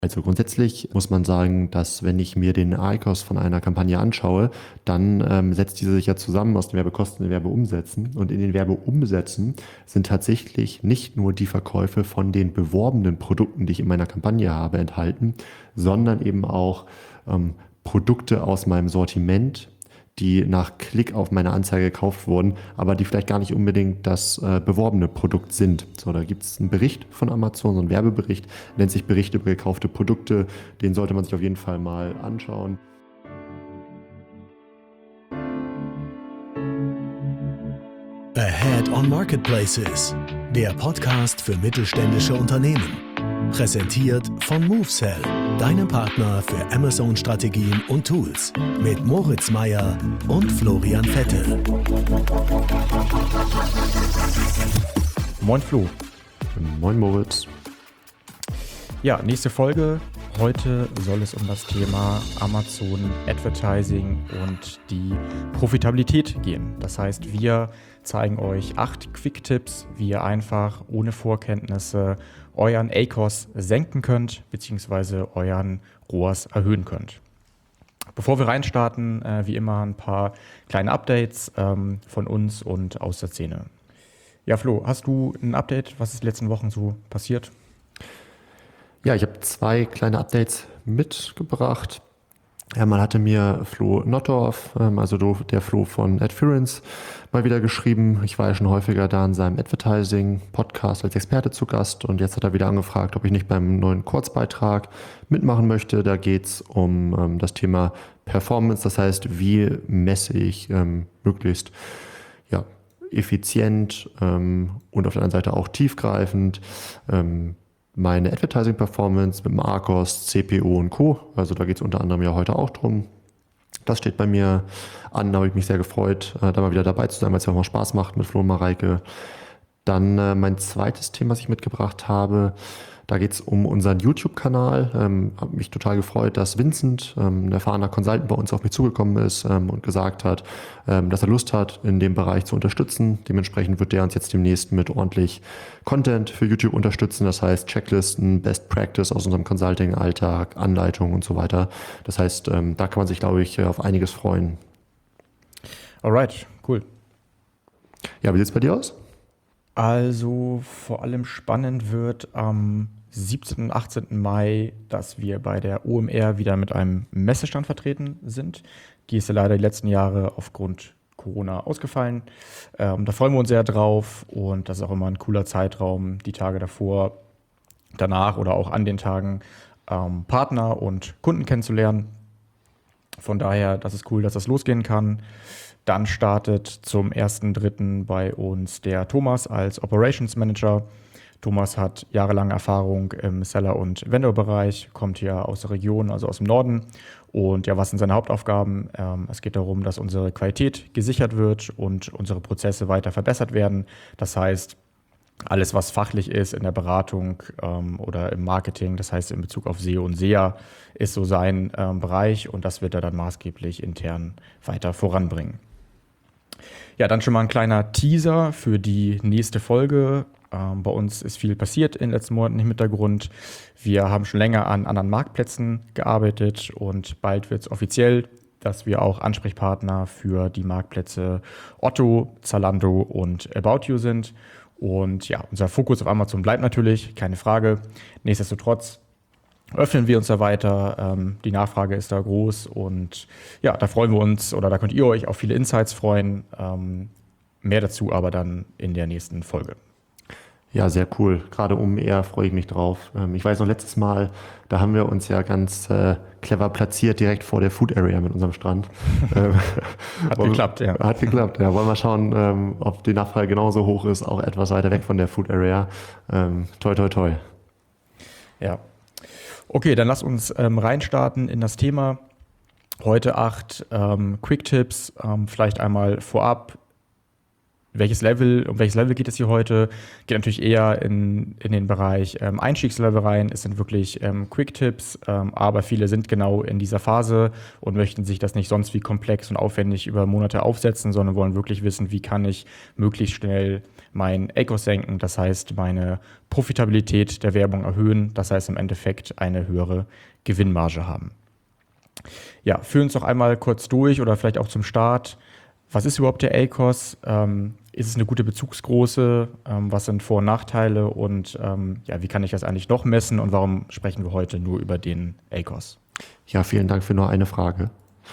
Also grundsätzlich muss man sagen, dass wenn ich mir den AICOS von einer Kampagne anschaue, dann setzt diese sich ja zusammen aus den Werbekosten und den Werbeumsätzen. Und in den Werbeumsätzen sind tatsächlich nicht nur die Verkäufe von den beworbenen Produkten, die ich in meiner Kampagne habe, enthalten, sondern eben auch Produkte aus meinem Sortiment, die nach Klick auf meine Anzeige gekauft wurden, aber die vielleicht gar nicht unbedingt das beworbene Produkt sind. So, da gibt es einen Bericht von Amazon, so einen Werbebericht, nennt sich Bericht über gekaufte Produkte. Den sollte man sich auf jeden Fall mal anschauen. Ahead on Marketplaces, der Podcast für mittelständische Unternehmen. Präsentiert von MoveSell, deinem Partner für Amazon-Strategien und Tools. Mit Moritz Meyer und Florian Vettel. Moin Flo. Moin Moritz. Ja, nächste Folge. Heute soll es um das Thema Amazon Advertising und die Profitabilität gehen. Das heißt, wir zeigen euch 8 Quick-Tipps, wie ihr einfach ohne Vorkenntnisse euren ACOS senken könnt, beziehungsweise euren ROAS erhöhen könnt. Bevor wir reinstarten, wie immer ein paar kleine Updates von uns und aus der Szene. Ja, Flo, hast du ein Update, was ist in den letzten Wochen so passiert? Ja, ich habe 2 kleine Updates mitgebracht. Man hatte mir Flo Nottorf, also der Flo von Adference, mal wieder geschrieben. Ich war ja schon häufiger da in seinem Advertising-Podcast als Experte zu Gast und jetzt hat er wieder angefragt, ob ich nicht beim neuen Kurzbeitrag mitmachen möchte. Da geht es um das Thema Performance, das heißt, wie messe ich möglichst effizient und auf der anderen Seite auch tiefgreifend meine Advertising-Performance mit dem ARCOS, CPO und Co. Also da geht es unter anderem ja heute auch drum. Das steht bei mir an, da habe ich mich sehr gefreut, da mal wieder dabei zu sein, weil es ja auch mal Spaß macht mit Flo und Mareike. Dann mein zweites Thema, was ich mitgebracht habe, da geht es um unseren YouTube-Kanal. Habe mich total gefreut, dass Vincent, ein erfahrener Consultant bei uns, auf mich zugekommen ist und gesagt hat, dass er Lust hat, in dem Bereich zu unterstützen. Dementsprechend wird der uns jetzt demnächst mit ordentlich Content für YouTube unterstützen. Das heißt Checklisten, Best Practice aus unserem Consulting-Alltag, Anleitungen und so weiter. Das heißt, da kann man sich, glaube ich, auf einiges freuen. Alright, cool. Ja, wie sieht es bei dir aus? Also vor allem spannend wird am 17. und 18. Mai, dass wir bei der OMR wieder mit einem Messestand vertreten sind. Die ist ja leider die letzten Jahre aufgrund Corona ausgefallen. Da freuen wir uns sehr drauf und das ist auch immer ein cooler Zeitraum, die Tage davor, danach oder auch an den Tagen Partner und Kunden kennenzulernen. Von daher, das ist cool, dass das losgehen kann. Dann startet zum 1.3. bei uns der Thomas als Operations Manager. Thomas hat jahrelange Erfahrung im Seller- und Vendor-Bereich, kommt hier aus der Region, also aus dem Norden. Und ja, was sind seine Hauptaufgaben? Es geht darum, dass unsere Qualität gesichert wird und unsere Prozesse weiter verbessert werden. Das heißt, alles, was fachlich ist in der Beratung oder im Marketing, das heißt in Bezug auf SEO und SEA, ist so sein Bereich und das wird er dann maßgeblich intern weiter voranbringen. Ja, dann schon mal ein kleiner Teaser für die nächste Folge. Bei uns ist viel passiert in den letzten Monaten im Hintergrund. Wir haben schon länger an anderen Marktplätzen gearbeitet und bald wird es offiziell, dass wir auch Ansprechpartner für die Marktplätze Otto, Zalando und About You sind. Und ja, unser Fokus auf Amazon bleibt natürlich, keine Frage. Nichtsdestotrotz öffnen wir uns da weiter. Die Nachfrage ist da groß und ja, da freuen wir uns oder da könnt ihr euch auf viele Insights freuen. Mehr dazu aber dann in der nächsten Folge. Ja, sehr cool. Gerade OMR freue ich mich drauf. Ich weiß noch, letztes Mal, da haben wir uns ja ganz clever platziert, direkt vor der Food Area mit unserem Stand. Hat geklappt, ja. Hat geklappt, ja. Wollen wir schauen, ob die Nachfrage genauso hoch ist, auch etwas weiter weg von der Food Area. Toi, toi, toi. Ja. Okay, dann lass uns reinstarten in das Thema. Heute 8 Quick-Tipps, vielleicht einmal vorab. um welches Level geht es hier heute? Geht natürlich eher in den Bereich Einstiegslevel rein. Es sind wirklich Quick-Tipps, aber viele sind genau in dieser Phase und möchten sich das nicht sonst wie komplex und aufwendig über Monate aufsetzen, sondern wollen wirklich wissen, wie kann ich möglichst schnell mein ACoS senken, das heißt meine Profitabilität der Werbung erhöhen, das heißt im Endeffekt eine höhere Gewinnmarge haben. Ja, führen uns doch einmal kurz durch oder vielleicht auch zum Start. Was ist überhaupt der ACoS? Ist es eine gute Bezugsgröße? Was sind Vor- und Nachteile? Und wie kann ich das eigentlich noch messen? Und warum sprechen wir heute nur über den ACoS? Ja, vielen Dank für nur eine Frage.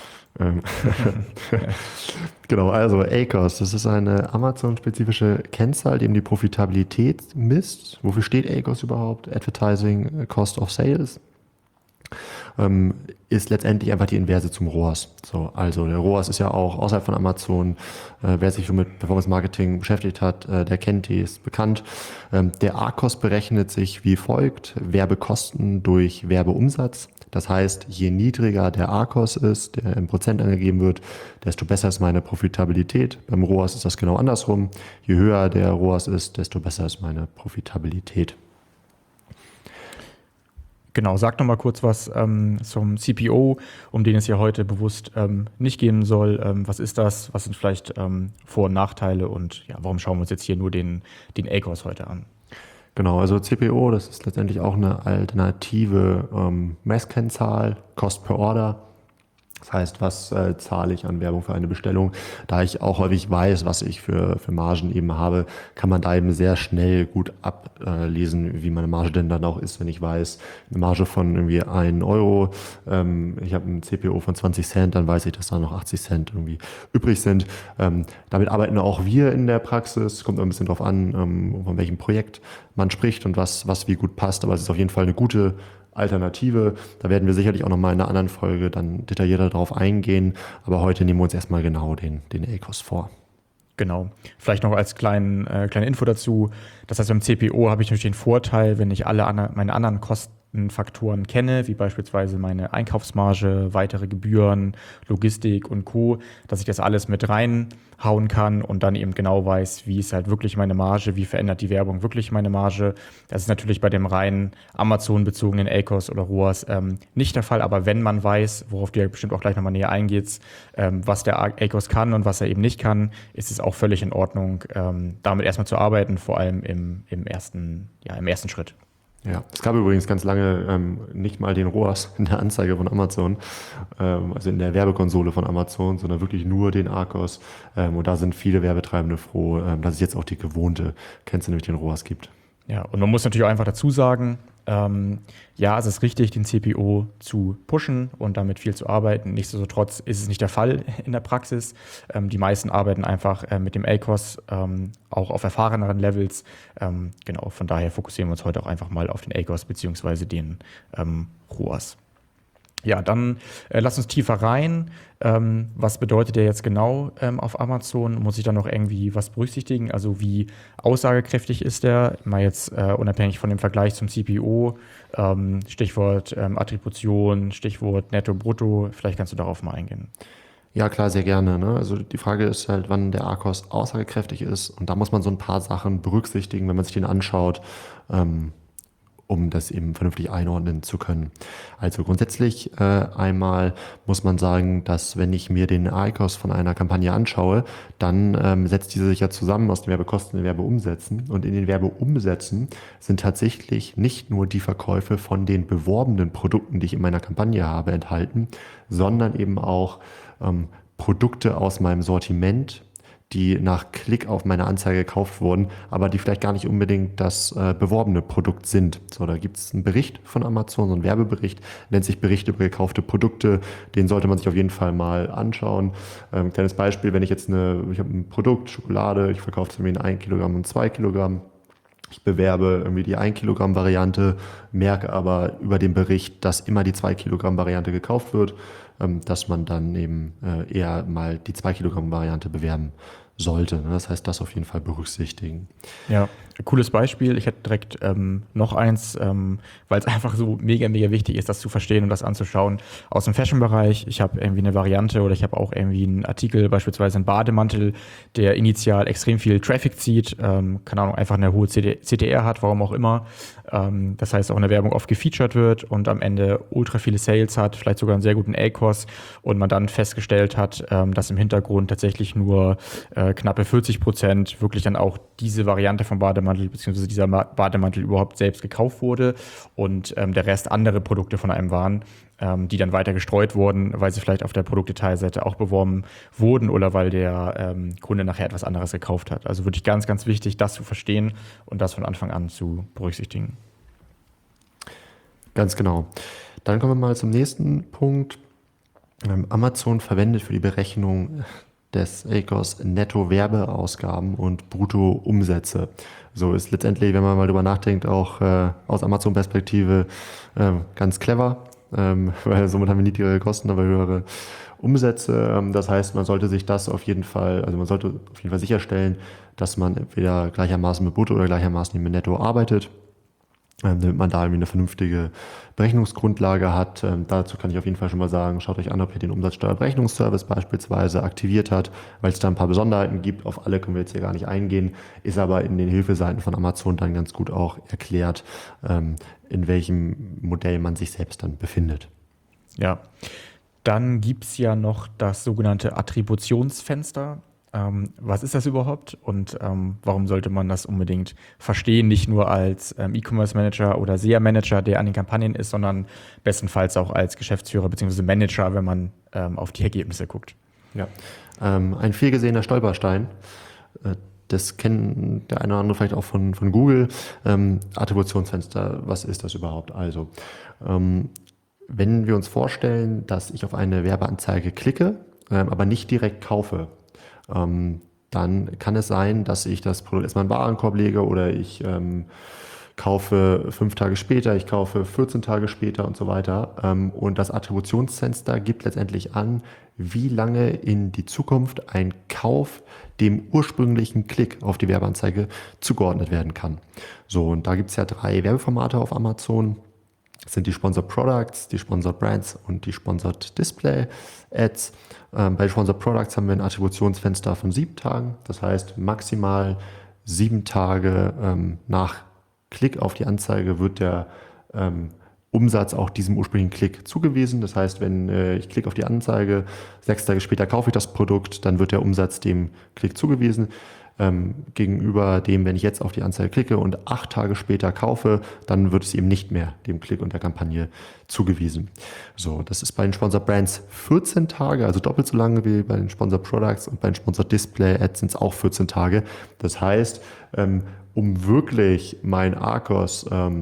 Genau, also ACoS, das ist eine Amazon-spezifische Kennzahl, die eben die Profitabilität misst. Wofür steht ACoS überhaupt? Advertising Cost of Sales. Ist letztendlich einfach die Inverse zum ROAS. So, also der ROAS ist ja auch außerhalb von Amazon, wer sich schon mit Performance Marketing beschäftigt hat, der kennt die, ist bekannt. Der ACoS berechnet sich wie folgt: Werbekosten durch Werbeumsatz. Das heißt, je niedriger der ACoS ist, der in Prozent angegeben wird, desto besser ist meine Profitabilität. Beim ROAS ist das genau andersrum. Je höher der ROAS ist, desto besser ist meine Profitabilität. Genau, sag noch mal kurz was zum CPO, um den es ja heute bewusst nicht gehen soll. Was ist das? Was sind vielleicht Vor- und Nachteile? Und ja, warum schauen wir uns jetzt hier nur den ACoS heute an? Genau, also CPO, das ist letztendlich auch eine alternative Messkennzahl, Cost per Order. Das heißt, was zahle ich an Werbung für eine Bestellung? Da ich auch häufig weiß, was ich für Margen eben habe, kann man da eben sehr schnell gut ablesen, wie meine Marge denn dann auch ist, wenn ich weiß, eine Marge von irgendwie 1 Euro, ich habe ein CPO von 20 Cent, dann weiß ich, dass da noch 80 Cent irgendwie übrig sind. Damit arbeiten auch wir in der Praxis, kommt ein bisschen drauf an, von welchem Projekt man spricht und was wie gut passt, aber es ist auf jeden Fall eine gute Alternative. Da werden wir sicherlich auch nochmal in einer anderen Folge dann detaillierter drauf eingehen. Aber heute nehmen wir uns erstmal genau den ACoS vor. Genau. Vielleicht noch als kleine Info dazu. Das heißt, beim CPO habe ich natürlich den Vorteil, wenn ich meine anderen Kostenfaktoren kenne, wie beispielsweise meine Einkaufsmarge, weitere Gebühren, Logistik und Co., dass ich das alles mit reinhauen kann und dann eben genau weiß, wie ist halt wirklich meine Marge, wie verändert die Werbung wirklich meine Marge. Das ist natürlich bei dem rein Amazon-bezogenen ACoS oder ROAS nicht der Fall, aber wenn man weiß, worauf du ja bestimmt auch gleich nochmal näher eingehst, was der ACoS kann und was er eben nicht kann, ist es auch völlig in Ordnung, damit erstmal zu arbeiten, vor allem im ersten Schritt. Ja, es gab übrigens ganz lange nicht mal den ROAS in der Anzeige von Amazon, also in der Werbekonsole von Amazon, sondern wirklich nur den ACoS. Und da sind viele Werbetreibende froh, dass es jetzt auch die gewohnte Kennzahl, nämlich den ROAS gibt. Ja, und man muss natürlich auch einfach dazu sagen, es ist richtig, den CPO zu pushen und damit viel zu arbeiten. Nichtsdestotrotz ist es nicht der Fall in der Praxis. Die meisten arbeiten einfach mit dem ACoS, auch auf erfahreneren Levels. Genau, von daher fokussieren wir uns heute auch einfach mal auf den ACoS bzw. den ROAS. Ja, dann lass uns tiefer rein. Was bedeutet der jetzt genau auf Amazon? Muss ich da noch irgendwie was berücksichtigen? Also wie aussagekräftig ist der? Mal jetzt unabhängig von dem Vergleich zum CPO, Stichwort Attribution, Stichwort Netto, Brutto. Vielleicht kannst du darauf mal eingehen. Ja, klar, sehr gerne. Ne? Also die Frage ist halt, wann der ACoS aussagekräftig ist. Und da muss man so ein paar Sachen berücksichtigen, wenn man sich den anschaut, um das eben vernünftig einordnen zu können. Also grundsätzlich einmal muss man sagen, dass wenn ich mir den ACoS von einer Kampagne anschaue, dann setzt diese sich ja zusammen aus den Werbekosten und den Werbeumsätzen. Und in den Werbeumsätzen sind tatsächlich nicht nur die Verkäufe von den beworbenen Produkten, die ich in meiner Kampagne habe, enthalten, sondern eben auch Produkte aus meinem Sortiment, die nach Klick auf meine Anzeige gekauft wurden, aber die vielleicht gar nicht unbedingt das beworbene Produkt sind. So, da gibt es einen Bericht von Amazon, so einen Werbebericht, nennt sich Bericht über gekaufte Produkte. Den sollte man sich auf jeden Fall mal anschauen. Kleines Beispiel, wenn ich jetzt ich habe ein Produkt, Schokolade, ich verkaufe es mir in 1 Kilogramm und 2 Kilogramm. Ich bewerbe irgendwie die 1 Kilogramm Variante, merke aber über den Bericht, dass immer die 2 Kilogramm Variante gekauft wird, dass man dann eben eher mal die 2 Kilogramm Variante bewerben sollte. Das heißt, das auf jeden Fall berücksichtigen. Ja, cooles Beispiel. Ich hätte direkt noch eins, weil es einfach so mega, mega wichtig ist, das zu verstehen und das anzuschauen. Aus dem Fashion-Bereich, ich habe irgendwie eine Variante oder ich habe auch irgendwie einen Artikel, beispielsweise einen Bademantel, der initial extrem viel Traffic zieht, keine Ahnung, einfach eine hohe CTR hat, warum auch immer. Das heißt, auch in der Werbung oft gefeatured wird und am Ende ultra viele Sales hat, vielleicht sogar einen sehr guten ACoS und man dann festgestellt hat, dass im Hintergrund tatsächlich nur knappe 40% wirklich dann auch diese Variante vom Bademantel beziehungsweise dieser Bademantel überhaupt selbst gekauft wurde und der Rest andere Produkte von einem waren, die dann weiter gestreut wurden, weil sie vielleicht auf der Produktdetailseite auch beworben wurden oder weil der Kunde nachher etwas anderes gekauft hat. Also wirklich ganz, ganz wichtig, das zu verstehen und das von Anfang an zu berücksichtigen. Ganz genau. Dann kommen wir mal zum nächsten Punkt. Amazon verwendet für die Berechnung des ACoS Netto-Werbeausgaben und Brutto-Umsätze. So ist letztendlich, wenn man mal drüber nachdenkt, auch aus Amazon-Perspektive ganz clever, weil somit haben wir niedrigere Kosten, aber höhere Umsätze. Das heißt, man sollte sich das auf jeden Fall, also man sollte auf jeden Fall sicherstellen, dass man entweder gleichermaßen mit Brutto oder gleichermaßen mit Netto arbeitet, damit man da irgendwie eine vernünftige Berechnungsgrundlage hat. Dazu kann ich auf jeden Fall schon mal sagen, schaut euch an, ob ihr den Umsatzsteuerberechnungsservice beispielsweise aktiviert habt, weil es da ein paar Besonderheiten gibt. Auf alle können wir jetzt hier gar nicht eingehen, ist aber in den Hilfeseiten von Amazon dann ganz gut auch erklärt, in welchem Modell man sich selbst dann befindet. Ja, dann gibt es ja noch das sogenannte Attributionsfenster. Was ist das überhaupt und warum sollte man das unbedingt verstehen, nicht nur als E-Commerce-Manager oder SEA-Manager, der an den Kampagnen ist, sondern bestenfalls auch als Geschäftsführer bzw. Manager, wenn man auf die Ergebnisse guckt. Ja, ein viel gesehener Stolperstein, das kennt der eine oder andere vielleicht auch von Google. Attributionsfenster, was ist das überhaupt? Also, wenn wir uns vorstellen, dass ich auf eine Werbeanzeige klicke, aber nicht direkt kaufe, dann kann es sein, dass ich das Produkt erstmal in den Warenkorb lege oder ich kaufe 5 Tage später, ich kaufe 14 Tage später und so weiter. Und das Attributionsfenster gibt letztendlich an, wie lange in die Zukunft ein Kauf dem ursprünglichen Klick auf die Werbeanzeige zugeordnet werden kann. So, und da gibt es ja 3 Werbeformate auf Amazon. Das sind die Sponsored Products, die Sponsored Brands und die Sponsored Display Ads. Bei Sponsored Products haben wir ein Attributionsfenster von 7 Tagen. Das heißt, maximal 7 Tage nach Klick auf die Anzeige wird der Umsatz auch diesem ursprünglichen Klick zugewiesen. Das heißt, wenn ich klicke auf die Anzeige, 6 Tage später kaufe ich das Produkt, dann wird der Umsatz dem Klick zugewiesen. Gegenüber dem, wenn ich jetzt auf die Anzeige klicke und 8 Tage später kaufe, dann wird es eben nicht mehr dem Klick und der Kampagne zugewiesen. So, das ist bei den Sponsored Brands 14 Tage, also doppelt so lange wie bei den Sponsored Products, und bei den Sponsored Display Ads sind es auch 14 Tage. Das heißt, um wirklich mein ACoS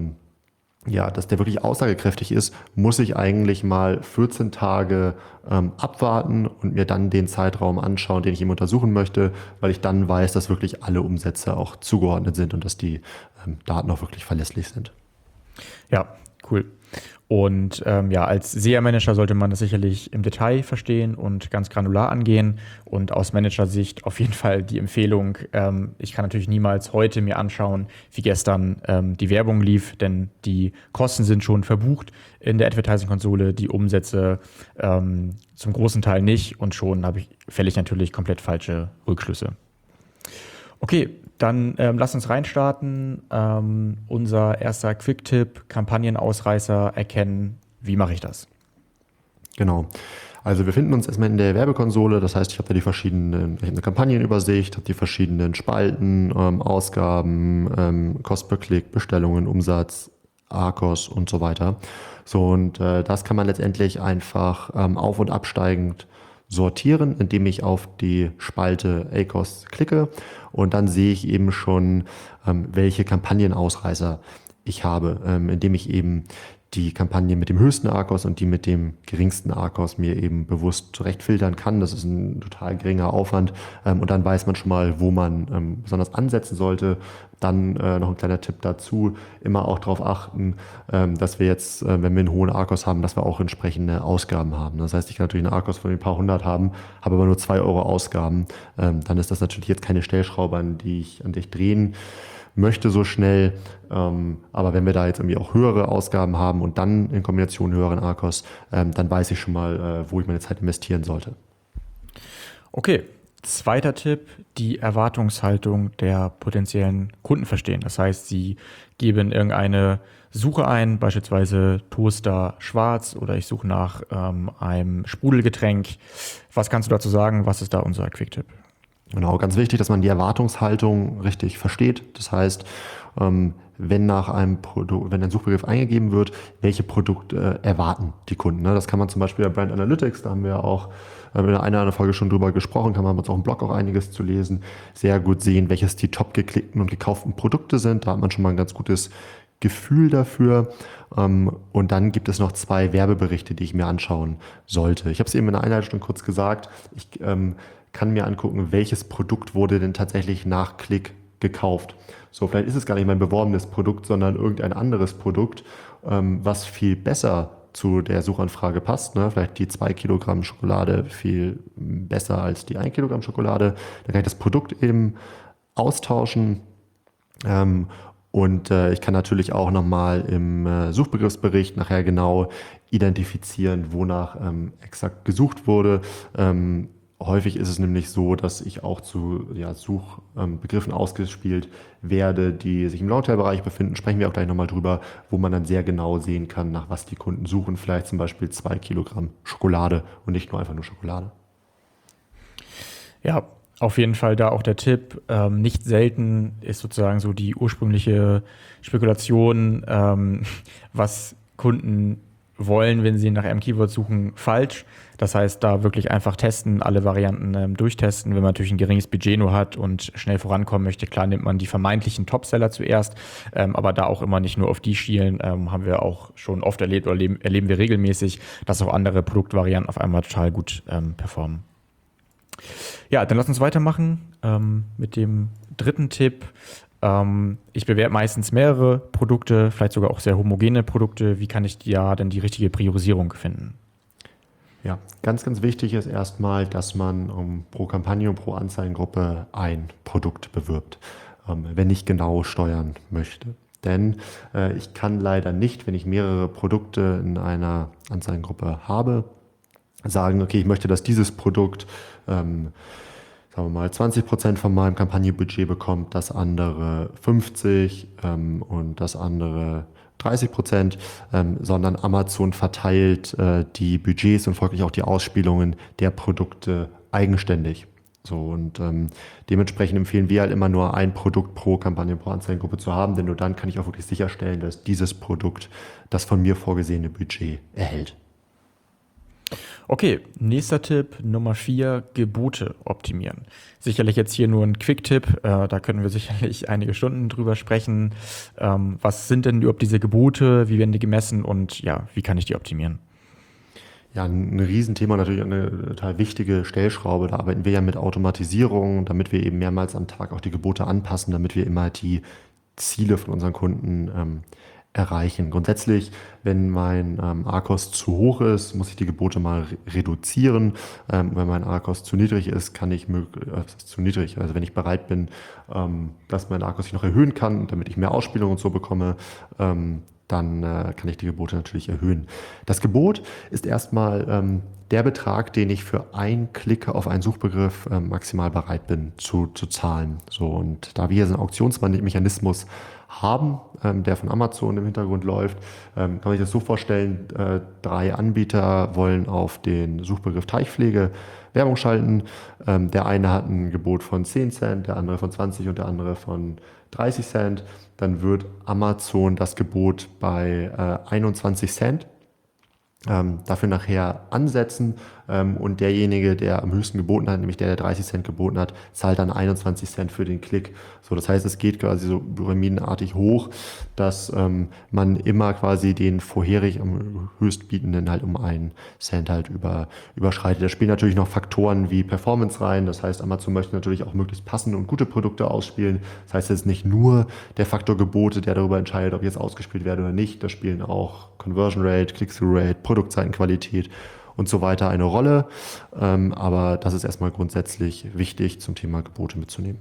dass der wirklich aussagekräftig ist, muss ich eigentlich mal 14 Tage abwarten und mir dann den Zeitraum anschauen, den ich eben untersuchen möchte, weil ich dann weiß, dass wirklich alle Umsätze auch zugeordnet sind und dass die Daten auch wirklich verlässlich sind. Ja, cool. Und als SEA-Manager sollte man das sicherlich im Detail verstehen und ganz granular angehen. Und aus Managersicht auf jeden Fall die Empfehlung, ich kann natürlich niemals heute mir anschauen, wie gestern die Werbung lief, denn die Kosten sind schon verbucht in der Advertising-Konsole, die Umsätze zum großen Teil nicht, und schon fälle ich natürlich komplett falsche Rückschlüsse. Okay, dann lass uns reinstarten. Unser erster Quick-Tipp, Kampagnenausreißer erkennen. Wie mache ich das? Genau. Also wir finden uns erstmal in der Werbekonsole. Das heißt, ich habe da ich habe eine Kampagnenübersicht, habe die verschiedenen Spalten, Ausgaben, Cost per Klick, Bestellungen, Umsatz, ACoS und so weiter. So, und das kann man letztendlich einfach auf- und absteigend sortieren, indem ich auf die Spalte ACoS klicke, und dann sehe ich eben schon, welche Kampagnenausreißer ich habe, indem ich eben die Kampagne mit dem höchsten ARKOS und die mit dem geringsten ARKOS mir eben bewusst zurecht filtern kann. Das ist ein total geringer Aufwand und dann weiß man schon mal, wo man besonders ansetzen sollte. Dann noch ein kleiner Tipp dazu, immer auch darauf achten, dass wir jetzt, wenn wir einen hohen ARKOS haben, dass wir auch entsprechende Ausgaben haben. Das heißt, ich kann natürlich einen ARKOS von ein paar hundert haben, habe aber nur 2 Euro Ausgaben. Dann ist das natürlich jetzt keine Stellschraube, an die ich drehen möchte so schnell, aber wenn wir da jetzt irgendwie auch höhere Ausgaben haben und dann in Kombination höheren ARKOS, dann weiß ich schon mal, wo ich meine Zeit investieren sollte. Okay, zweiter Tipp, die Erwartungshaltung der potenziellen Kunden verstehen. Das heißt, Sie geben irgendeine Suche ein, beispielsweise Toaster schwarz oder ich suche nach einem Sprudelgetränk. Was kannst du dazu sagen? Was ist da unser Quick-Tipp? Genau, ganz wichtig, dass man die Erwartungshaltung richtig versteht. Das heißt, wenn nach einem Produkt, wenn ein Suchbegriff eingegeben wird, welche Produkte erwarten die Kunden. Das kann man zum Beispiel bei Brand Analytics, da haben wir auch in einer anderen Folge schon drüber gesprochen, kann man uns auch im Blog auch einiges zu lesen, sehr gut sehen, welches die top geklickten und gekauften Produkte sind. Da hat man schon mal ein ganz gutes Gefühl dafür. Und dann gibt es noch 2 Werbeberichte, die ich mir anschauen sollte. Ich habe es eben in der Einleitung schon kurz gesagt. Ich kann mir angucken, welches Produkt wurde denn tatsächlich nach Klick gekauft. So, vielleicht ist es gar nicht mein beworbenes Produkt, sondern irgendein anderes Produkt, was viel besser zu der Suchanfrage passt. Vielleicht die 2 Kilogramm Schokolade viel besser als die 1 Kilogramm Schokolade. Dann kann ich das Produkt eben austauschen. Und ich kann natürlich auch nochmal im Suchbegriffsbericht nachher genau identifizieren, wonach exakt gesucht wurde. Häufig ist es nämlich so, dass ich auch zu Suchbegriffen ausgespielt werde, die sich im Longtail-Bereich befinden. Sprechen wir auch gleich nochmal drüber, wo man dann sehr genau sehen kann, nach was die Kunden suchen. Vielleicht zum Beispiel 2 Kilogramm Schokolade und nicht nur einfach nur Schokolade. Ja, auf jeden Fall da auch der Tipp. Nicht selten ist sozusagen so die ursprüngliche Spekulation, was Kunden wollen, wenn sie nach einem Keyword suchen, falsch. Das heißt, da wirklich einfach testen, alle Varianten durchtesten. Wenn man natürlich ein geringes Budget nur hat und schnell vorankommen möchte, klar nimmt man die vermeintlichen Topseller zuerst, aber da auch immer nicht nur auf die schielen, haben wir auch schon oft erlebt oder erleben wir regelmäßig, dass auch andere Produktvarianten auf einmal total gut performen. Ja, dann lass uns weitermachen mit dem dritten Tipp. Ich bewerbe meistens mehrere Produkte, vielleicht sogar auch sehr homogene Produkte. Wie kann ich da denn die richtige Priorisierung finden? Ja, ganz, ganz wichtig ist erstmal, dass man pro Kampagne und pro Anzeigengruppe ein Produkt bewirbt, wenn ich genau steuern möchte. Denn ich kann leider nicht, wenn ich mehrere Produkte in einer Anzeigengruppe habe, sagen, okay, ich möchte, dass dieses Produkt sagen wir mal 20% von meinem Kampagnenbudget bekommt, das andere 50% und das andere 30%, sondern Amazon verteilt die Budgets und folglich auch die Ausspielungen der Produkte eigenständig. So, und dementsprechend empfehlen wir halt immer nur ein Produkt pro Kampagne, pro Anzeigengruppe zu haben, denn nur dann kann ich auch wirklich sicherstellen, dass dieses Produkt das von mir vorgesehene Budget erhält. Okay, nächster Tipp, Nummer 4, Gebote optimieren. Sicherlich jetzt hier nur ein Quick-Tipp, da können wir sicherlich einige Stunden drüber sprechen. Was sind denn überhaupt diese Gebote, wie werden die gemessen und ja, wie kann ich die optimieren? Ja, ein Riesenthema, natürlich eine total wichtige Stellschraube. Da arbeiten wir ja mit Automatisierung, damit wir eben mehrmals am Tag auch die Gebote anpassen, damit wir immer die Ziele von unseren Kunden erreichen. Grundsätzlich, wenn mein ARKOS zu hoch ist, muss ich die Gebote mal reduzieren. Wenn mein ARKOS zu niedrig ist, also wenn ich bereit bin, dass mein ARKOS sich noch erhöhen kann, damit ich mehr Ausspielung und so bekomme, dann kann ich die Gebote natürlich erhöhen. Das Gebot ist erstmal der Betrag, den ich für einen Klick auf einen Suchbegriff maximal bereit bin zu zahlen. So, und da wir hier so einen Auktionsmechanismus haben, der von Amazon im Hintergrund läuft, kann man sich das so vorstellen, 3 Anbieter wollen auf den Suchbegriff Teichpflege Werbung schalten. Der eine hat ein Gebot von 10 Cent, der andere von 20 und der andere von 30 Cent. Dann wird Amazon das Gebot bei 21 Cent dafür nachher ansetzen und derjenige, der am höchsten geboten hat, nämlich der 30 Cent geboten hat, zahlt dann 21 Cent für den Klick. So, das heißt, es geht quasi so pyramidenartig hoch, dass man immer quasi den vorherig am höchstbietenden halt um 1 Cent halt überschreitet. Da spielen natürlich noch Faktoren wie Performance rein. Das heißt, Amazon möchte natürlich auch möglichst passende und gute Produkte ausspielen. Das heißt, es ist nicht nur der Faktor Gebote, der darüber entscheidet, ob jetzt ausgespielt werden oder nicht. Da spielen auch Conversion Rate, Click-Through Rate, Produktseitenqualität und so weiter eine Rolle. Aber das ist erstmal grundsätzlich wichtig zum Thema Gebote mitzunehmen.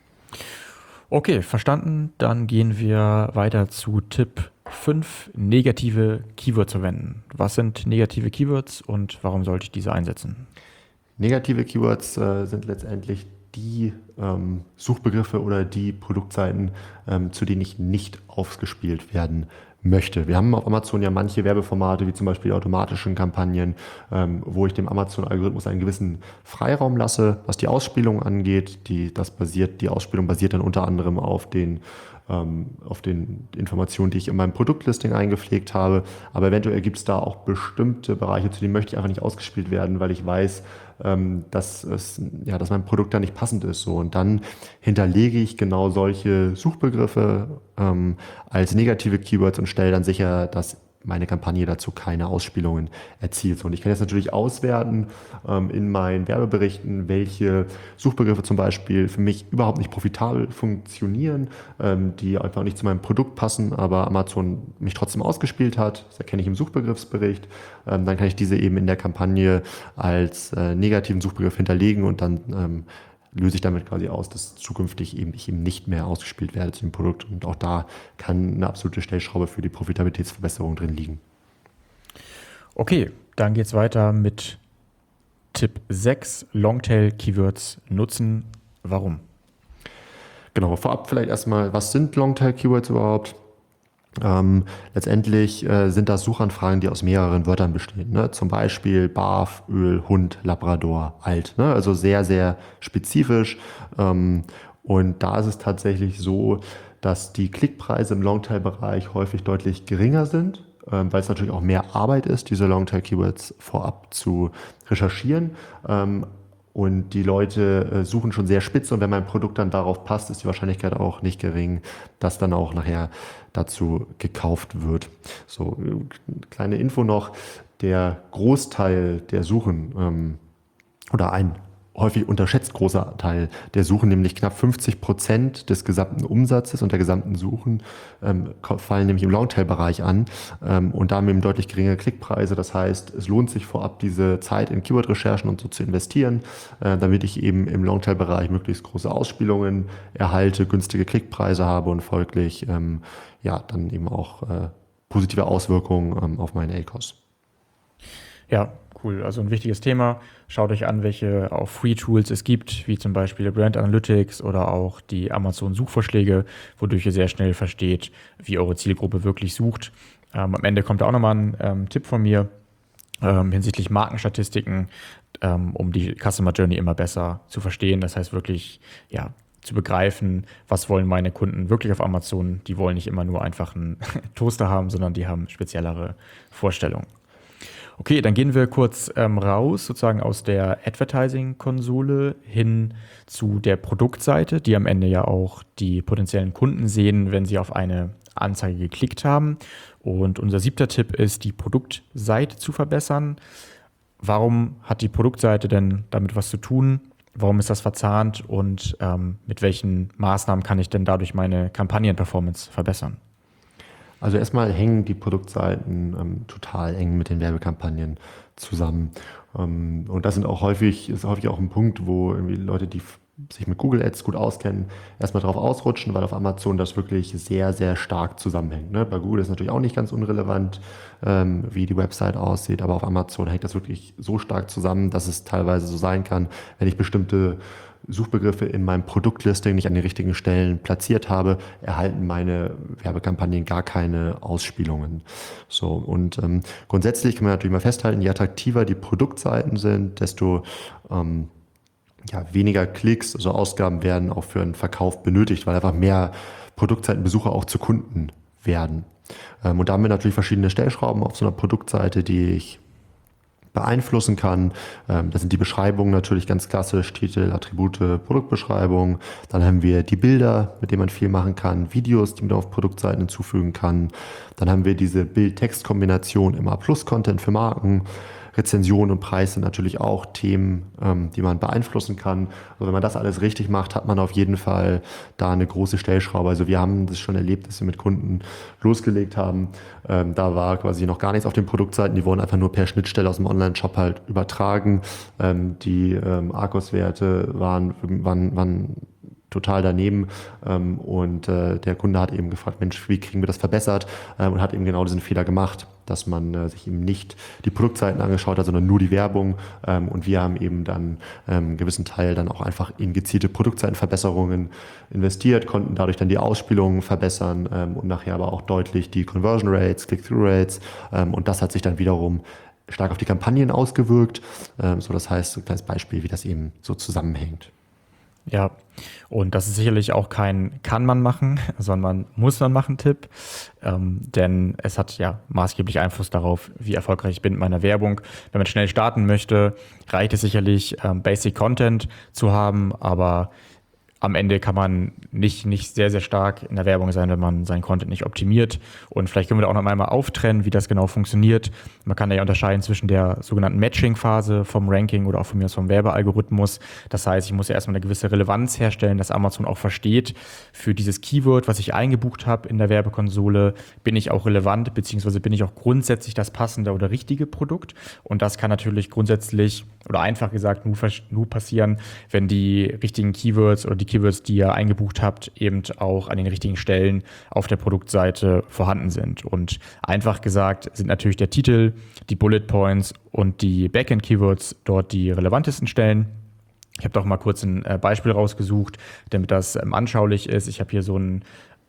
Okay, verstanden. Dann gehen wir weiter zu Tipp 5, negative Keywords verwenden. Was sind negative Keywords und warum sollte ich diese einsetzen? Negative Keywords sind letztendlich die Suchbegriffe oder die Produktseiten, zu denen ich nicht ausgespielt werden möchte. Wir haben auf Amazon ja manche Werbeformate, wie zum Beispiel die automatischen Kampagnen, wo ich dem Amazon-Algorithmus einen gewissen Freiraum lasse, was die Ausspielung angeht. Die Ausspielung basiert dann unter anderem auf den Informationen, die ich in meinem Produktlisting eingepflegt habe. Aber eventuell gibt es da auch bestimmte Bereiche, zu denen möchte ich einfach nicht ausgespielt werden, weil ich weiß, dass mein Produkt da nicht passend ist. So. Und dann hinterlege ich genau solche Suchbegriffe als negative Keywords und stelle dann sicher, dass meine Kampagne dazu keine Ausspielungen erzielt. Und ich kann jetzt natürlich auswerten in meinen Werbeberichten, welche Suchbegriffe zum Beispiel für mich überhaupt nicht profitabel funktionieren, die einfach nicht zu meinem Produkt passen, aber Amazon mich trotzdem ausgespielt hat. Das erkenne ich im Suchbegriffsbericht. Dann kann ich diese eben in der Kampagne als negativen Suchbegriff hinterlegen und dann löse ich damit quasi aus, dass zukünftig ich eben nicht mehr ausgespielt werde zu dem Produkt. Und auch da kann eine absolute Stellschraube für die Profitabilitätsverbesserung drin liegen. Okay, dann geht es weiter mit Tipp 6, Longtail-Keywords nutzen. Warum? Genau, vorab vielleicht erstmal, was sind Longtail-Keywords überhaupt? Letztendlich sind das Suchanfragen, die aus mehreren Wörtern bestehen. Ne? Zum Beispiel Barf, Öl, Hund, Labrador, alt. Ne? Also sehr, sehr spezifisch. Und da ist es tatsächlich so, dass die Klickpreise im Longtail-Bereich häufig deutlich geringer sind, weil es natürlich auch mehr Arbeit ist, diese Longtail-Keywords vorab zu recherchieren. Und die Leute suchen schon sehr spitz und wenn mein Produkt dann darauf passt, ist die Wahrscheinlichkeit auch nicht gering, dass dann auch nachher dazu gekauft wird. So, kleine Info noch, der Großteil der Suchen oder ein häufig unterschätzt großer Teil der Suchen, nämlich knapp 50% des gesamten Umsatzes und der gesamten Suchen fallen nämlich im Longtail-Bereich an und da haben eben deutlich geringere Klickpreise. Das heißt, es lohnt sich vorab, diese Zeit in Keyword-Recherchen und so zu investieren, damit ich eben im Longtail-Bereich möglichst große Ausspielungen erhalte, günstige Klickpreise habe und folglich dann eben auch positive Auswirkungen auf meinen ACoS. Ja, cool. Also ein wichtiges Thema. Schaut euch an, welche auch Free-Tools es gibt, wie zum Beispiel Brand Analytics oder auch die Amazon-Suchvorschläge, wodurch ihr sehr schnell versteht, wie eure Zielgruppe wirklich sucht. Am Ende kommt da auch nochmal ein Tipp von mir hinsichtlich Markenstatistiken, um die Customer Journey immer besser zu verstehen. Das heißt wirklich, zu begreifen, was wollen meine Kunden wirklich auf Amazon. Die wollen nicht immer nur einfach einen Toaster haben, sondern die haben speziellere Vorstellungen. Okay, dann gehen wir kurz raus, sozusagen aus der Advertising-Konsole hin zu der Produktseite, die am Ende ja auch die potenziellen Kunden sehen, wenn sie auf eine Anzeige geklickt haben. Und unser 7. Tipp ist, die Produktseite zu verbessern. Warum hat die Produktseite denn damit was zu tun? Warum ist das verzahnt und mit welchen Maßnahmen kann ich denn dadurch meine Kampagnenperformance verbessern? Also erstmal hängen die Produktseiten total eng mit den Werbekampagnen zusammen. Und das ist häufig auch ein Punkt, wo irgendwie Leute, die sich mit Google Ads gut auskennen, erstmal drauf ausrutschen, weil auf Amazon das wirklich sehr, sehr stark zusammenhängt. Ne? Bei Google ist natürlich auch nicht ganz unrelevant, wie die Website aussieht, aber auf Amazon hängt das wirklich so stark zusammen, dass es teilweise so sein kann, wenn ich bestimmte Suchbegriffe in meinem Produktlisting nicht an den richtigen Stellen platziert habe, erhalten meine Werbekampagnen gar keine Ausspielungen. So, und grundsätzlich kann man natürlich mal festhalten, je attraktiver die Produktseiten sind, desto weniger Klicks, also Ausgaben werden auch für einen Verkauf benötigt, weil einfach mehr Produktseitenbesucher auch zu Kunden werden. Und da haben wir natürlich verschiedene Stellschrauben auf so einer Produktseite, die ich beeinflussen kann. Das sind die Beschreibungen natürlich ganz klassisch, Titel, Attribute, Produktbeschreibung. Dann haben wir die Bilder, mit denen man viel machen kann, Videos, die man auf Produktseiten hinzufügen kann. Dann haben wir diese Bild-Text-Kombination im A+-Content für Marken. Rezension und Preis sind natürlich auch Themen, die man beeinflussen kann. Also wenn man das alles richtig macht, hat man auf jeden Fall da eine große Stellschraube. Also wir haben das schon erlebt, dass wir mit Kunden losgelegt haben. Da war quasi noch gar nichts auf den Produktseiten. Die wurden einfach nur per Schnittstelle aus dem Online-Shop halt übertragen. Die Argos-Werte waren total daneben und der Kunde hat eben gefragt, Mensch, wie kriegen wir das verbessert, und hat eben genau diesen Fehler gemacht, dass man sich eben nicht die Produktseiten angeschaut hat, sondern nur die Werbung, und wir haben eben dann einen gewissen Teil dann auch einfach in gezielte Produktseitenverbesserungen investiert, konnten dadurch dann die Ausspielungen verbessern und nachher aber auch deutlich die Conversion Rates, Click-Through Rates, und das hat sich dann wiederum stark auf die Kampagnen ausgewirkt. So, das heißt, so ein kleines Beispiel, wie das eben so zusammenhängt. Ja, und das ist sicherlich auch kein kann man machen, sondern muss man machen Tipp, denn es hat ja maßgeblich Einfluss darauf, wie erfolgreich ich bin mit meiner Werbung. Wenn man schnell starten möchte, reicht es sicherlich, Basic Content zu haben, aber am Ende kann man nicht sehr, sehr stark in der Werbung sein, wenn man seinen Content nicht optimiert. Und vielleicht können wir da auch noch einmal auftrennen, wie das genau funktioniert. Man kann da ja unterscheiden zwischen der sogenannten Matching-Phase vom Ranking oder auch von mir aus vom Werbealgorithmus. Das heißt, ich muss ja erstmal eine gewisse Relevanz herstellen, dass Amazon auch versteht, für dieses Keyword, was ich eingebucht habe in der Werbekonsole, bin ich auch relevant, beziehungsweise bin ich auch grundsätzlich das passende oder richtige Produkt. Und das kann natürlich grundsätzlich oder einfach gesagt nur passieren, wenn die richtigen Keywords oder die Keywords, die ihr eingebucht habt, eben auch an den richtigen Stellen auf der Produktseite vorhanden sind. Und einfach gesagt sind natürlich der Titel, die Bullet Points und die Backend-Keywords dort die relevantesten Stellen. Ich habe doch mal kurz ein Beispiel rausgesucht, damit das anschaulich ist. Ich habe hier so einen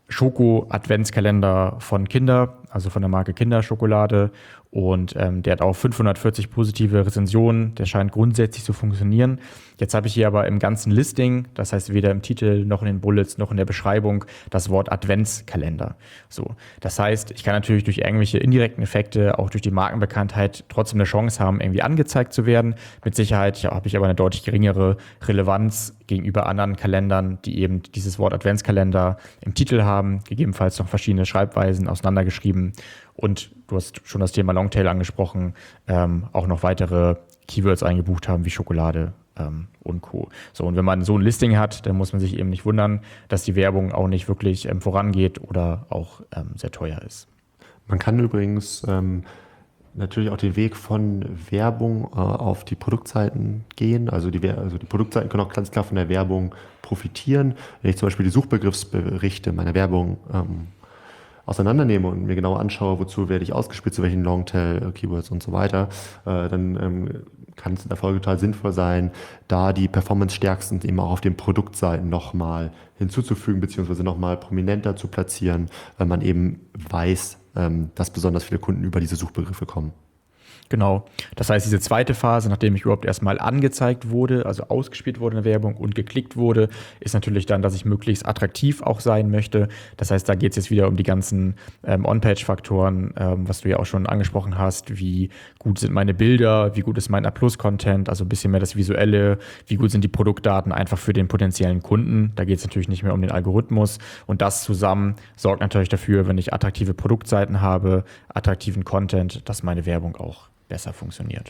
Schoko-Adventskalender von Kinder, also von der Marke Kinderschokolade, und der hat auch 540 positive Rezensionen. Der scheint grundsätzlich zu funktionieren. Jetzt habe ich hier aber im ganzen Listing, das heißt weder im Titel noch in den Bullets noch in der Beschreibung, das Wort Adventskalender. So, das heißt, ich kann natürlich durch irgendwelche indirekten Effekte, auch durch die Markenbekanntheit, trotzdem eine Chance haben, irgendwie angezeigt zu werden. Mit Sicherheit habe ich aber eine deutlich geringere Relevanz gegenüber anderen Kalendern, die eben dieses Wort Adventskalender im Titel haben, gegebenenfalls noch verschiedene Schreibweisen auseinandergeschrieben. Und du hast schon das Thema Longtail angesprochen, auch noch weitere Keywords eingebucht haben wie Schokolade und Co. So, und wenn man so ein Listing hat, dann muss man sich eben nicht wundern, dass die Werbung auch nicht wirklich vorangeht oder auch sehr teuer ist. Man kann übrigens natürlich auch den Weg von Werbung auf die Produktseiten gehen. Also die Produktseiten können auch ganz klar von der Werbung profitieren. Wenn ich zum Beispiel die Suchbegriffsberichte meiner Werbung auseinandernehme und mir genau anschaue, wozu werde ich ausgespielt, zu welchen Longtail, Keywords und so weiter, dann kann es in der Folge total sinnvoll sein, da die Performance-stärksten eben auch auf den Produktseiten nochmal hinzuzufügen, beziehungsweise nochmal prominenter zu platzieren, weil man eben weiß, dass besonders viele Kunden über diese Suchbegriffe kommen. Genau. Das heißt, diese zweite Phase, nachdem ich überhaupt erstmal angezeigt wurde, also ausgespielt wurde in der Werbung und geklickt wurde, ist natürlich dann, dass ich möglichst attraktiv auch sein möchte. Das heißt, da geht es jetzt wieder um die ganzen On-Page-Faktoren, was du ja auch schon angesprochen hast. Wie gut sind meine Bilder, wie gut ist mein A+-Content, also ein bisschen mehr das Visuelle, wie gut sind die Produktdaten einfach für den potenziellen Kunden. Da geht es natürlich nicht mehr um den Algorithmus. Und das zusammen sorgt natürlich dafür, wenn ich attraktive Produktseiten habe, attraktiven Content, dass meine Werbung auch besser funktioniert.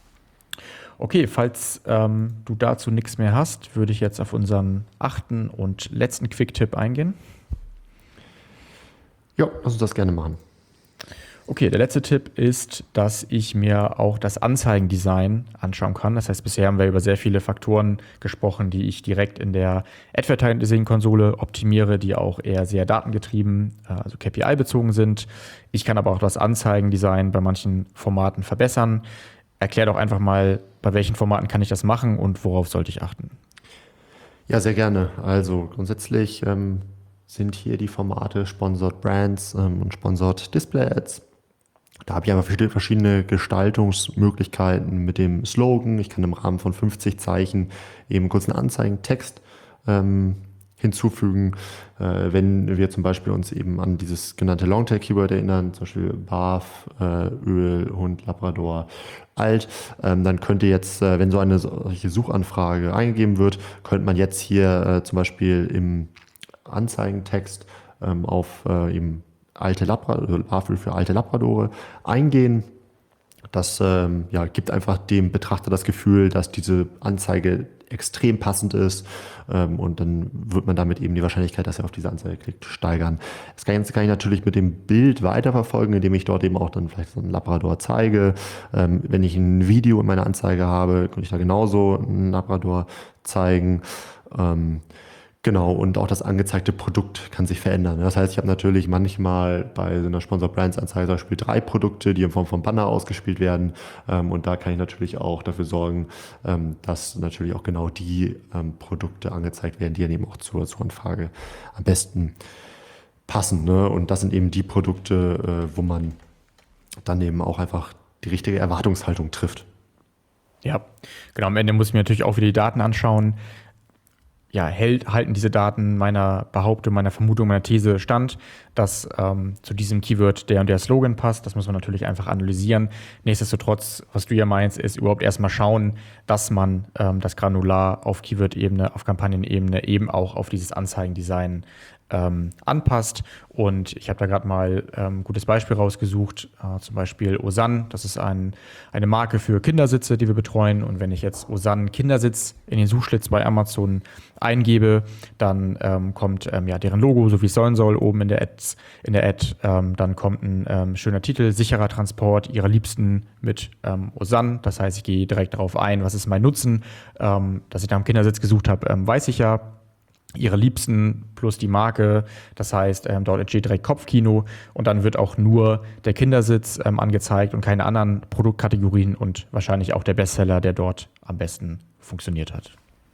Okay, falls du dazu nichts mehr hast, würde ich jetzt auf unseren 8. und letzten Quick-Tipp eingehen. Ja, lass uns das gerne machen. Okay, der letzte Tipp ist, dass ich mir auch das Anzeigendesign anschauen kann. Das heißt, bisher haben wir über sehr viele Faktoren gesprochen, die ich direkt in der Advertising-Konsole optimiere, die auch eher sehr datengetrieben, also KPI-bezogen sind. Ich kann aber auch das Anzeigendesign bei manchen Formaten verbessern. Erklär doch einfach mal, bei welchen Formaten kann ich das machen und worauf sollte ich achten? Ja, sehr gerne. Also grundsätzlich sind hier die Formate Sponsored Brands und Sponsored Display Ads. Da habe ich einfach verschiedene Gestaltungsmöglichkeiten mit dem Slogan. Ich kann im Rahmen von 50 Zeichen eben kurz einen Anzeigentext hinzufügen, wenn wir zum Beispiel uns eben an dieses genannte Longtail-Keyword erinnern, zum Beispiel Barf, Öl, Hund, Labrador, alt, dann könnte jetzt, wenn so eine solche Suchanfrage eingegeben wird, könnte man jetzt hier zum Beispiel im Anzeigentext auf eben alte Labrador, Barföl für alte Labradore eingehen. Das gibt einfach dem Betrachter das Gefühl, dass diese Anzeige extrem passend ist, und dann wird man damit eben die Wahrscheinlichkeit, dass er auf diese Anzeige klickt, steigern. Das Ganze kann ich natürlich mit dem Bild weiterverfolgen, indem ich dort eben auch dann vielleicht so einen Labrador zeige. Wenn ich ein Video in meiner Anzeige habe, kann ich da genauso einen Labrador zeigen. Genau, und auch das angezeigte Produkt kann sich verändern. Das heißt, ich habe natürlich manchmal bei so einer Sponsored Brands Anzeige zum Beispiel 3 Produkte, die in Form von Banner ausgespielt werden. Und da kann ich natürlich auch dafür sorgen, dass natürlich auch genau die Produkte angezeigt werden, die dann eben auch zur Anfrage am besten passen. Ne? Und das sind eben die Produkte, wo man dann eben auch einfach die richtige Erwartungshaltung trifft. Ja, genau. Am Ende muss ich mir natürlich auch wieder die Daten anschauen. Ja, halten diese Daten meiner Behauptung, meiner Vermutung, meiner These stand, dass zu diesem Keyword der und der Slogan passt. Das muss man natürlich einfach analysieren. Nichtsdestotrotz, was du ja meinst, ist überhaupt erstmal schauen, dass man das Granular auf Keyword-Ebene, auf Kampagnenebene eben auch auf dieses Anzeigendesign anpasst. Und ich habe da gerade mal ein gutes Beispiel rausgesucht, zum Beispiel Osann. Das ist eine Marke für Kindersitze, die wir betreuen. Und wenn ich jetzt Osann Kindersitz in den Suchschlitz bei Amazon eingebe, dann kommt deren Logo, so wie es sein soll, oben in der Ad. Dann kommt ein schöner Titel, sicherer Transport ihrer Liebsten mit Osann. Das heißt, ich gehe direkt darauf ein, was ist mein Nutzen. Dass ich nach einem Kindersitz gesucht habe, weiß ich ja. Ihre Liebsten plus die Marke, das heißt, dort entsteht direkt Kopfkino und dann wird auch nur der Kindersitz angezeigt und keine anderen Produktkategorien und wahrscheinlich auch der Bestseller, der dort am besten funktioniert hat.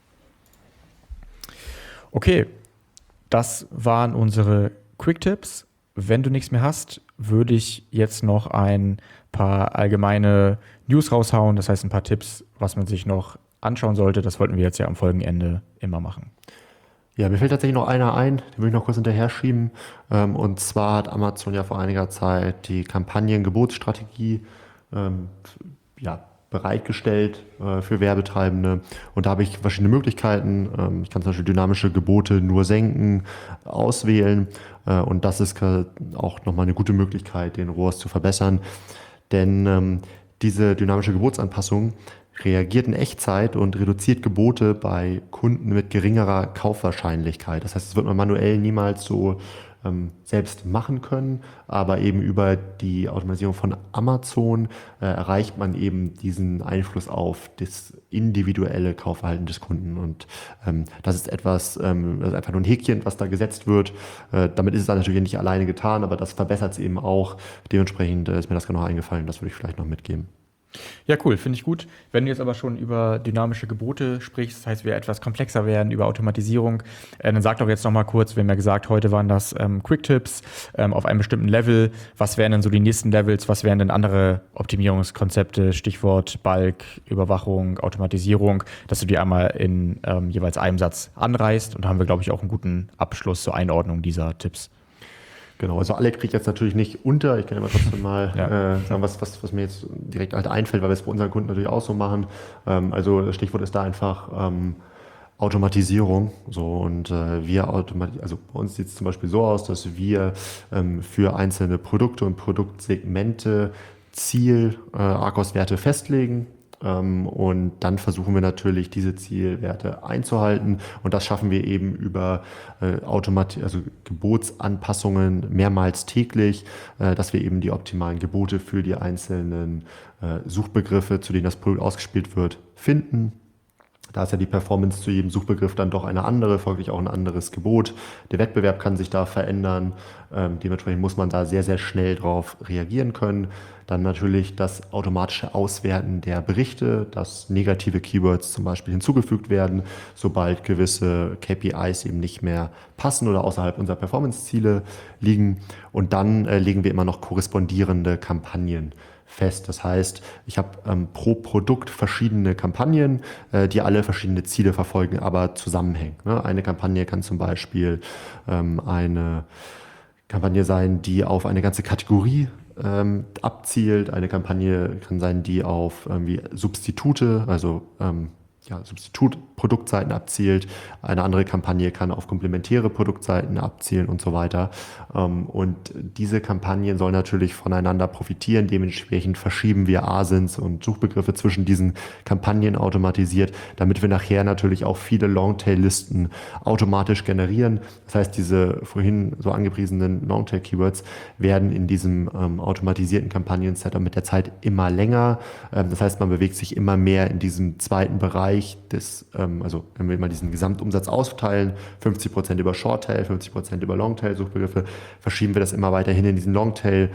Okay, das waren unsere Quick-Tipps. Wenn du nichts mehr hast, würde ich jetzt noch ein paar allgemeine News raushauen, das heißt ein paar Tipps, was man sich noch anschauen sollte. Das wollten wir jetzt ja am Folgenende immer machen. Ja, mir fällt tatsächlich noch einer ein, den will ich noch kurz hinterher schieben. Und zwar hat Amazon ja vor einiger Zeit die Kampagnengebotsstrategie bereitgestellt für Werbetreibende. Und da habe ich verschiedene Möglichkeiten. Ich kann zum Beispiel dynamische Gebote nur senken, auswählen. Und das ist auch nochmal eine gute Möglichkeit, den ROAS zu verbessern. Denn diese dynamische Gebotsanpassung reagiert in Echtzeit und reduziert Gebote bei Kunden mit geringerer Kaufwahrscheinlichkeit. Das heißt, das wird man manuell niemals so selbst machen können, aber eben über die Automatisierung von Amazon erreicht man eben diesen Einfluss auf das individuelle Kaufverhalten des Kunden. Und das ist etwas, das ist einfach nur ein Häkchen, was da gesetzt wird. Damit ist es dann natürlich nicht alleine getan, aber das verbessert es eben auch. Dementsprechend ist mir das gerade noch eingefallen, das würde ich vielleicht noch mitgeben. Ja, cool, finde ich gut. Wenn du jetzt aber schon über dynamische Gebote sprichst, das heißt, wir etwas komplexer werden, über Automatisierung, dann sag doch jetzt noch mal kurz, wir haben ja gesagt, heute waren das Quick-Tipps auf einem bestimmten Level. Was wären denn so die nächsten Levels? Was wären denn andere Optimierungskonzepte? Stichwort Bulk, Überwachung, Automatisierung, dass du die einmal in jeweils einem Satz anreißt. Und da haben wir, glaube ich, auch einen guten Abschluss zur Einordnung dieser Tipps. Genau, also alle kriege ich jetzt natürlich nicht unter. Ich kann aber trotzdem mal sagen, was mir jetzt direkt halt einfällt, weil wir es bei unseren Kunden natürlich auch so machen. Also das Stichwort ist da einfach Automatisierung. So, und also bei uns sieht es zum Beispiel so aus, dass wir für einzelne Produkte und Produktsegmente Ziel-Argos-Werte festlegen. Und dann versuchen wir natürlich, diese Zielwerte einzuhalten. Und das schaffen wir eben über Gebotsanpassungen mehrmals täglich, dass wir eben die optimalen Gebote für die einzelnen Suchbegriffe, zu denen das Produkt ausgespielt wird, finden. Da ist ja die Performance zu jedem Suchbegriff dann doch eine andere, folglich auch ein anderes Gebot. Der Wettbewerb kann sich da verändern. Dementsprechend muss man da sehr, sehr schnell drauf reagieren können. Dann natürlich das automatische Auswerten der Berichte, dass negative Keywords zum Beispiel hinzugefügt werden, sobald gewisse KPIs eben nicht mehr passen oder außerhalb unserer Performance-Ziele liegen. Und dann legen wir immer noch korrespondierende Kampagnen fest. Das heißt, ich habe pro Produkt verschiedene Kampagnen, die alle verschiedene Ziele verfolgen, aber zusammenhängen. Ne? Eine Kampagne kann zum Beispiel eine Kampagne sein, die auf eine ganze Kategorie abzielt. Eine Kampagne kann sein, die auf irgendwie Substitute, also Substitut-Produktseiten abzielt. Eine andere Kampagne kann auf komplementäre Produktseiten abzielen und so weiter. Und diese Kampagnen sollen natürlich voneinander profitieren. Dementsprechend verschieben wir ASINs und Suchbegriffe zwischen diesen Kampagnen automatisiert, damit wir nachher natürlich auch viele Longtail-Listen automatisch generieren. Das heißt, diese vorhin so angepriesenen Longtail-Keywords werden in diesem automatisierten Kampagnen-Setup mit der Zeit immer länger. Das heißt, man bewegt sich immer mehr in diesem zweiten Bereich also wenn wir mal diesen Gesamtumsatz aufteilen, 50% über Shorttail, 50% über Longtail-Suchbegriffe, verschieben wir das immer weiterhin in diesen Longtail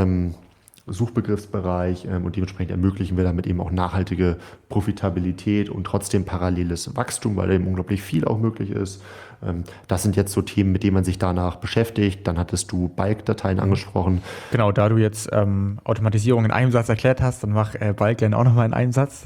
Suchbegriffsbereich und dementsprechend ermöglichen wir damit eben auch nachhaltige Profitabilität und trotzdem paralleles Wachstum, weil eben unglaublich viel auch möglich ist. Das sind jetzt so Themen, mit denen man sich danach beschäftigt. Dann hattest du Bulk-Dateien angesprochen. Genau, da du jetzt Automatisierung in einem Satz erklärt hast, dann mach Bulk gerne auch nochmal in einem Satz.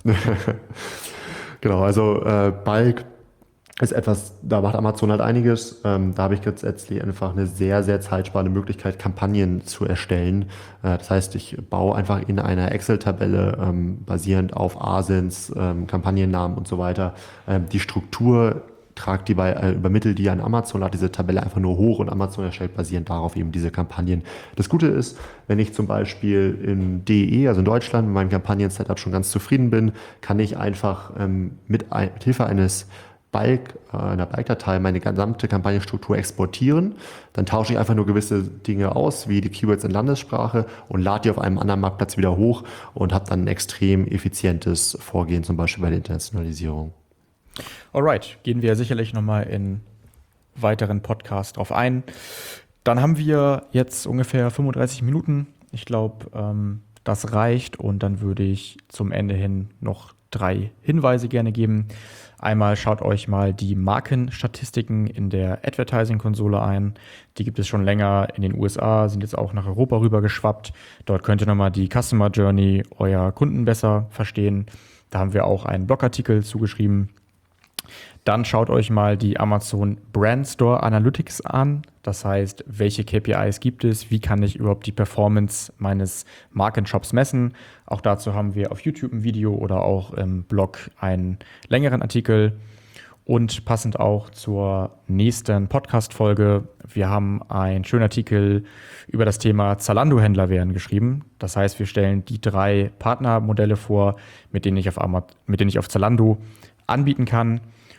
Genau, also Bulk ist etwas, da macht Amazon halt einiges. Da habe ich jetzt letztlich einfach eine sehr, sehr zeitsparende Möglichkeit, Kampagnen zu erstellen. Das heißt, ich baue einfach in einer Excel-Tabelle basierend auf ASINs, Kampagnennamen und so weiter die Struktur, übermittle die an Amazon, lade diese Tabelle einfach nur hoch und Amazon erstellt basierend darauf eben diese Kampagnen. Das Gute ist, wenn ich zum Beispiel in DE, also in Deutschland, mit meinem Kampagnen-Setup schon ganz zufrieden bin, kann ich einfach mit Hilfe eines einer Bulk-Datei meine gesamte Kampagnenstruktur exportieren. Dann tausche ich einfach nur gewisse Dinge aus, wie die Keywords in Landessprache und lade die auf einem anderen Marktplatz wieder hoch und habe dann ein extrem effizientes Vorgehen, zum Beispiel bei der Internationalisierung. Alright, gehen wir sicherlich nochmal in weiteren Podcasts drauf ein. Dann haben wir jetzt ungefähr 35 Minuten. Ich glaube, das reicht und dann würde ich zum Ende hin noch 3 Hinweise gerne geben. Einmal schaut euch mal die Markenstatistiken in der Advertising-Konsole ein. Die gibt es schon länger in den USA, sind jetzt auch nach Europa rüber geschwappt. Dort könnt ihr nochmal die Customer Journey eurer Kunden besser verstehen. Da haben wir auch einen Blogartikel zugeschrieben. Dann schaut euch mal die Amazon Brand Store Analytics an. Das heißt, welche KPIs gibt es? Wie kann ich überhaupt die Performance meines Markenshops messen? Auch dazu haben wir auf YouTube ein Video oder auch im Blog einen längeren Artikel. Und passend auch zur nächsten Podcast-Folge, wir haben einen schönen Artikel über das Thema Zalando-Händler werden geschrieben. Das heißt, wir stellen die 3 Partnermodelle vor, mit denen ich auf Zalando anbieten kann.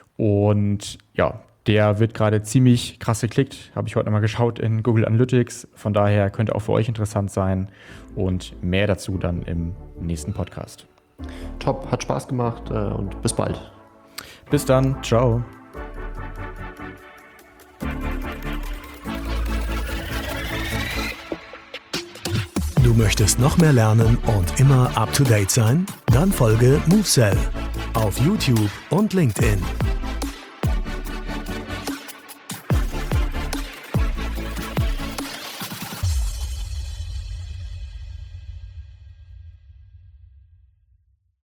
Und ja, der wird gerade ziemlich krass geklickt. Habe ich heute nochmal geschaut in Google Analytics. Von daher könnte auch für euch interessant sein. Und mehr dazu dann im nächsten Podcast. Top, hat Spaß gemacht und bis bald. Bis dann, ciao. Du möchtest noch mehr lernen und immer up to date sein? Dann folge MoveSell auf YouTube und LinkedIn.